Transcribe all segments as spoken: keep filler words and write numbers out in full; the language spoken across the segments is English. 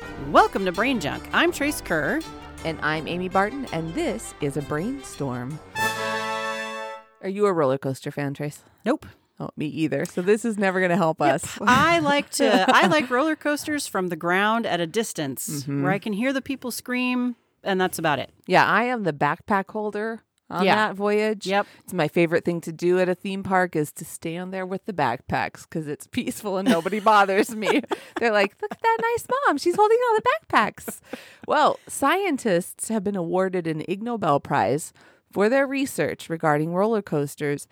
Welcome to Brain Junk. I'm Trace Kerr. And I'm Amy Barton, and this is a brainstorm. Are you a roller coaster fan, Trace? Nope. Oh, me either. So this is never going to help Yep. us. I like to. I like roller coasters from the ground at a distance, Mm-hmm. where I can hear the people scream, and that's about it. Yeah, I am the backpack holder on Yeah. that voyage. Yep. It's my favorite thing to do at a theme park is to stand there with the backpacks because it's peaceful and nobody bothers me. They're like, look at that nice mom. She's holding all the backpacks. Well, scientists have been awarded an Ig Nobel Prize for their research regarding roller coasters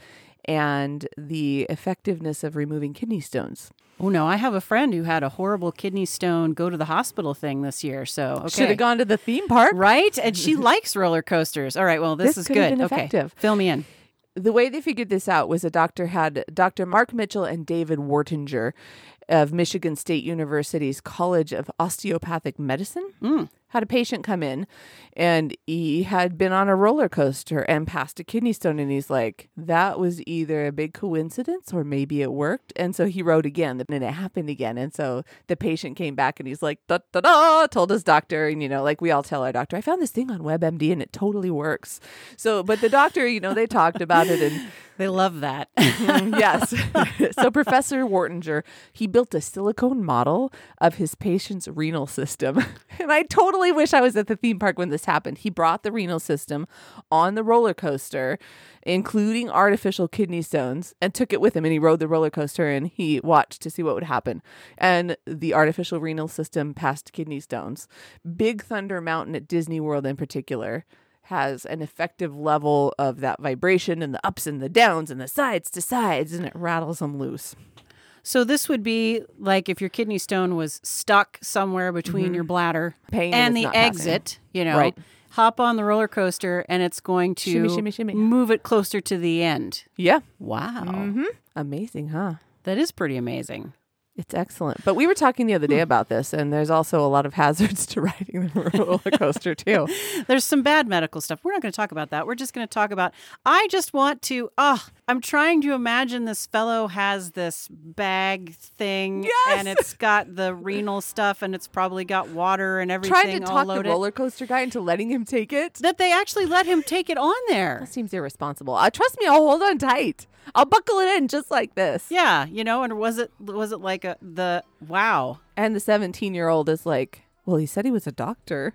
and the effectiveness of removing kidney stones. Oh no, I have a friend who had a horrible kidney stone go to the hospital thing this year. So okay. Should have gone to the theme park. Right? And she likes roller coasters. All right, well, this, This is could have good. been Okay. effective. Fill me in. The way they figured this out was a doctor had Doctor Mark Mitchell and David Wartinger of Michigan State University's College of Osteopathic Medicine Mm. had a patient come in, and he had been on a roller coaster and passed a kidney stone, and he's like, that was either a big coincidence or maybe it worked. And so he wrote again, and it happened again. And so the patient came back and he's like, da da da, told his doctor, and you know, like we all tell our doctor, I found this thing on WebMD and it totally works. So, but the doctor, you know, they talked about it, and They love that. yes. So Professor Wartinger, he built a silicone model of his patient's renal system. And I totally wish I was at the theme park when this happened. He brought the renal system on the roller coaster, including artificial kidney stones, and took it with him. And he rode the roller coaster and he watched to see what would happen. And the artificial renal system passed kidney stones. Big Thunder Mountain at Disney World in particular has an effective level of that vibration and the ups and the downs and the sides to sides, and it rattles them loose. So this would be like if your kidney stone was stuck somewhere between Mm-hmm. your bladder Pain and is the not passing. exit, you know, Right. hop on the roller coaster and it's going to Shimmy, shimmy, shimmy. move it closer to the end. Yeah. Wow. Mm-hmm. Amazing, huh? That is pretty amazing. It's excellent. But we were talking the other day about this, and there's also a lot of hazards to riding the roller coaster, too. There's some bad medical stuff. We're not going to talk about that. We're just going to talk about, I just want to, oh, I'm trying to imagine this fellow has this bag thing Yes! and it's got the renal stuff and it's probably got water and everything Trying to all talk the loaded. roller coaster guy into letting him take it. That they actually let him take it on there. That seems irresponsible. Uh, trust me, I'll hold on tight. I'll buckle it in just like this. Yeah, you know, and was it was it like a the wow? And the seventeen-year-old is like, well, he said he was a doctor.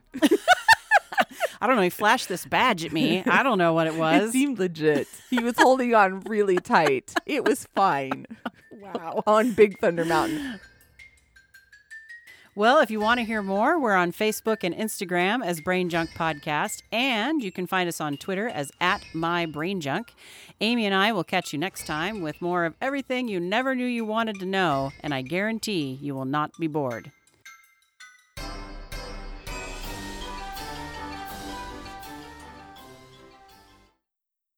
I don't know. He flashed this badge at me. I don't know what it It was. seemed legit. He was holding on really tight. It was fine. Wow. On Big Thunder Mountain. Well, if you want to hear more, we're on Facebook and Instagram as Brain Junk Podcast, and you can find us on Twitter as at My Brain Junk. Amy and I will catch you next time with more of everything you never knew you wanted to know, and I guarantee you will not be bored.